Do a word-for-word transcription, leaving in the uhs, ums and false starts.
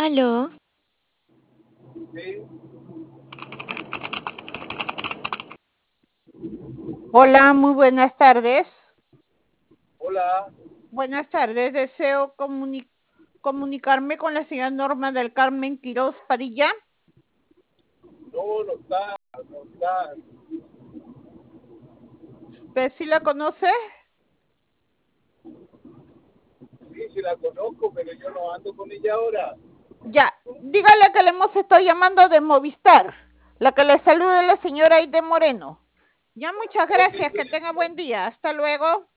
Aló, Sí, Hola, muy buenas tardes. hola, Buenas tardes, deseo comuni- comunicarme con la señora Norma del Carmen Quiroz Padilla. no, no está, no está. ¿Usted sí la conoce? Sí, sí la conozco, pero yo no ando con ella ahora. Ya, dígale que le hemos estado llamando de Movistar. La que le saluda es la señora Aide Moreno. Ya, muchas Ok, gracias, que tenga cuídese. buen día. Hasta luego.